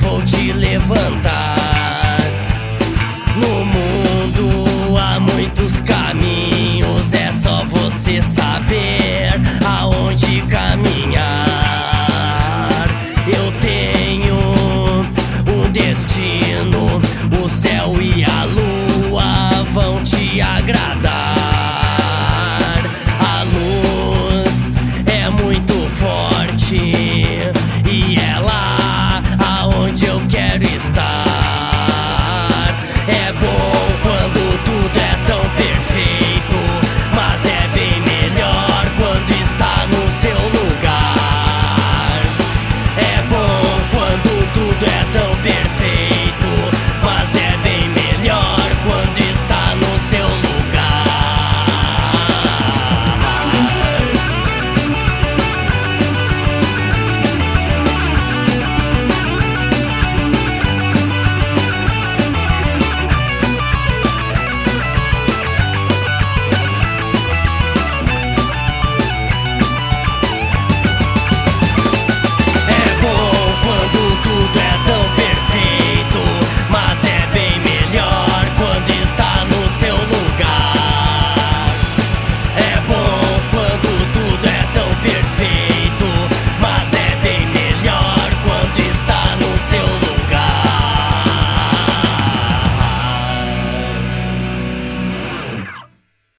vou te levantar. No mundo há muitos caminhos, é só você saber aonde caminhar. Eu tenho um destino, o céu e a lua vão te agradar. A luz é muito forte e é lá aonde eu quero estar.